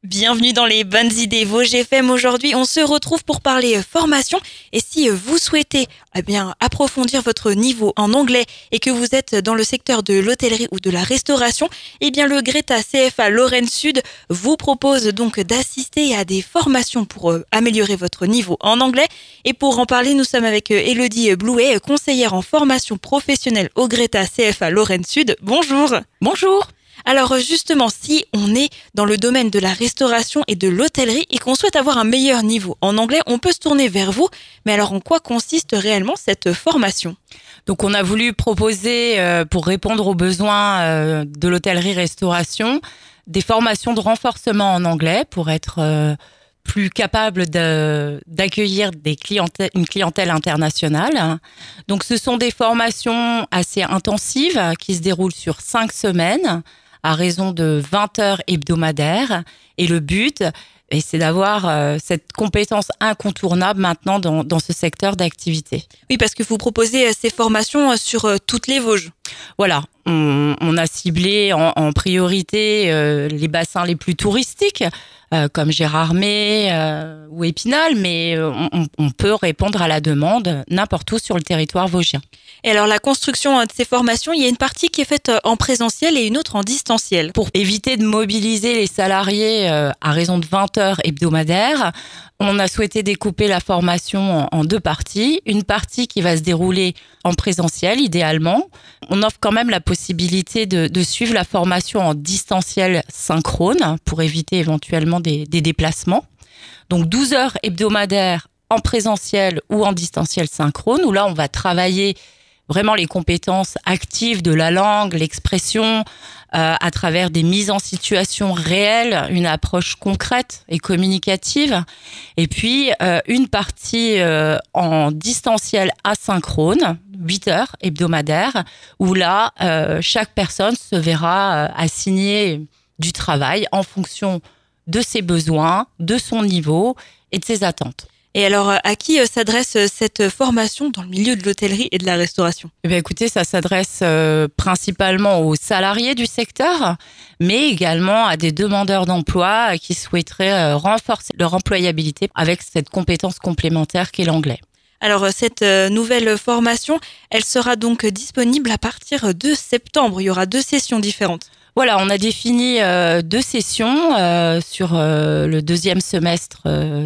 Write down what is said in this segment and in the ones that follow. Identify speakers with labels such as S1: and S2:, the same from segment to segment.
S1: Bienvenue dans les bonnes idées Vosges FM. Aujourd'hui, on se retrouve pour parler formation. Et si vous souhaitez approfondir votre niveau en anglais et que vous êtes dans le secteur de l'hôtellerie ou de la restauration, le Greta CFA Lorraine Sud vous propose donc d'assister à des formations pour améliorer votre niveau en anglais. Et pour en parler, nous sommes avec Élodie Blouet, conseillère en formation professionnelle au Greta CFA Lorraine Sud. Bonjour.
S2: Bonjour.
S1: Alors justement, si on est dans le domaine de la restauration et de l'hôtellerie et qu'on souhaite avoir un meilleur niveau en anglais, on peut se tourner vers vous. Mais alors en quoi consiste réellement cette formation ?
S2: Donc on a voulu proposer, pour répondre aux besoins de l'hôtellerie-restauration, des formations de renforcement en anglais pour être plus capable d'accueillir une clientèle internationale. Donc ce sont des formations assez intensives qui se déroulent sur 5 semaines à raison de 20 heures hebdomadaires. Et le but, c'est d'avoir cette compétence incontournable maintenant dans ce secteur d'activité.
S1: Oui, parce que vous proposez ces formations sur toutes les Vosges.
S2: Voilà, on a ciblé en priorité les bassins les plus touristiques, comme Gérardmer ou Épinal, mais on peut répondre à la demande n'importe où sur le territoire vosgien.
S1: Et alors la construction de ces formations, il y a une partie qui est faite en présentiel et une autre en distanciel.
S2: Pour éviter de mobiliser les salariés à raison de 20 heures hebdomadaires, on a souhaité découper la formation en 2 parties. Une partie qui va se dérouler en présentiel, idéalement. On offre quand même la possibilité de suivre la formation en distanciel synchrone pour éviter éventuellement des déplacements. Donc 12 heures hebdomadaires en présentiel ou en distanciel synchrone, où là on va travailler vraiment les compétences actives de la langue, l'expression, à travers des mises en situation réelles, une approche concrète et communicative. Et puis, une partie en distanciel asynchrone, 8 heures hebdomadaires, où là, chaque personne se verra assigner du travail en fonction de ses besoins, de son niveau et de ses attentes.
S1: Et alors, à qui s'adresse cette formation dans le milieu de l'hôtellerie et de la restauration ?
S2: Écoutez, ça s'adresse principalement aux salariés du secteur, mais également à des demandeurs d'emploi qui souhaiteraient renforcer leur employabilité avec cette compétence complémentaire qu'est l'anglais.
S1: Alors, cette nouvelle formation, elle sera donc disponible à partir de septembre. Il y aura 2 sessions différentes.
S2: Voilà, on a défini 2 sessions sur le 2e semestre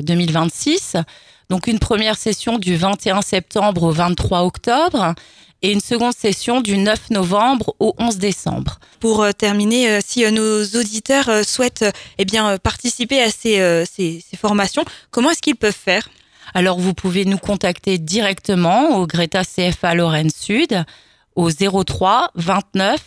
S2: 2026. Donc une première session du 21 septembre au 23 octobre et une seconde session du 9 novembre au 11 décembre.
S1: Pour terminer, si nos auditeurs souhaitent participer à ces formations, comment est-ce qu'ils peuvent faire ?
S2: Alors vous pouvez nous contacter directement au Greta CFA Lorraine Sud au 03 29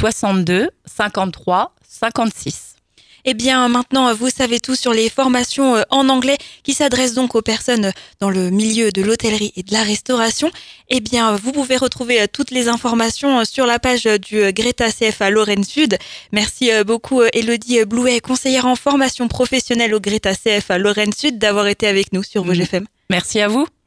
S2: 62 53 56.
S1: Maintenant, vous savez tout sur les formations en anglais qui s'adressent donc aux personnes dans le milieu de l'hôtellerie et de la restauration. Vous pouvez retrouver toutes les informations sur la page du Greta CFA Lorraine Sud. Merci beaucoup Élodie Blouet, conseillère en formation professionnelle au Greta CFA Lorraine Sud, d'avoir été avec nous sur Vosges FM.
S2: Merci à vous.